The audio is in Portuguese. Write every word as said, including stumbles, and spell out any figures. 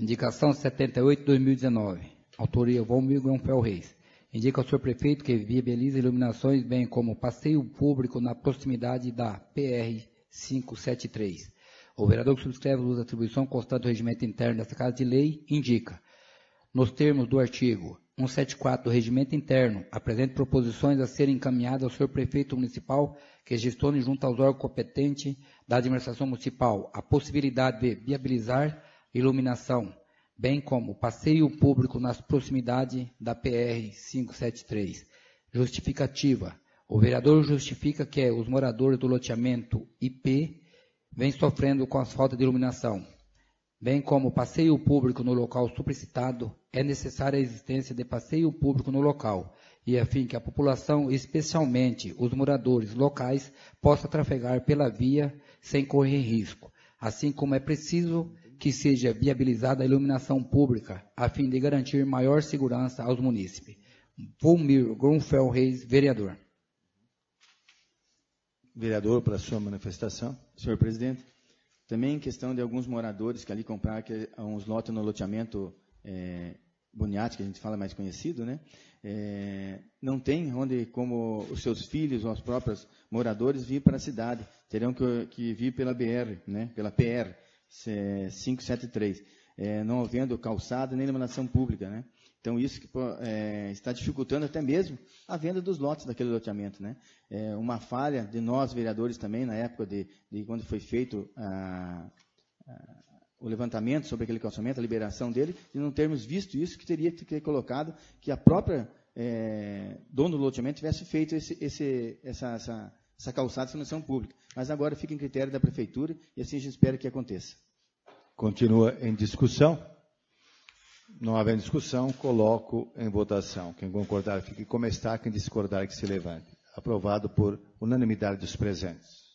Indicação setenta e oito de dois mil e dezenove. Autoria Valmir Gonfel Reis. Indica ao senhor prefeito que viabiliza iluminações, bem como passeio público na proximidade da P R quinhentos e setenta e três. O vereador que subscreve usa atribuição constante do regimento interno desta Casa de Lei indica, nos termos do artigo cento e setenta e quatro do regimento interno, apresente proposições a serem encaminhadas ao senhor prefeito municipal que gestione junto aos órgãos competentes da administração municipal a possibilidade de viabilizar iluminação, bem como passeio público nas proximidades da P R quinhentos e setenta e três. Justificativa. O vereador justifica que os moradores do loteamento I P vêm sofrendo com as faltas de iluminação, bem como passeio público no local supracitado, é necessária a existência de passeio público no local, e a fim que a população, especialmente os moradores locais, possa trafegar pela via sem correr risco, assim como é preciso que seja viabilizada a iluminação pública, a fim de garantir maior segurança aos munícipes. Valmir Gonfel Reis, vereador. Vereador, para a sua manifestação. Senhor presidente, também em questão de alguns moradores que ali compraram que, uns lotes no loteamento é, Boniati, que a gente fala mais conhecido, né? É, não tem onde, como os seus filhos ou os próprios moradores, vir para a cidade. Terão que, que vir pela B R, né? Pela P R quinhentos e setenta e três, é, não havendo calçada nem iluminação pública, né? Então, isso que, é, está dificultando até mesmo a venda dos lotes daquele loteamento, né? É uma falha de nós, vereadores, também, na época de, de quando foi feito a, a, o levantamento sobre aquele calçamento, a liberação dele, de não termos visto isso, que teria que ter colocado que a própria é, dono do loteamento tivesse feito esse, esse, essa, essa, essa calçada de iluminação pública. Mas agora fica em critério da prefeitura e assim a gente espera que aconteça. Continua em discussão. Não havendo discussão, coloco em votação. Quem concordar, fique como está. Quem discordar, que se levante. Aprovado por unanimidade dos presentes.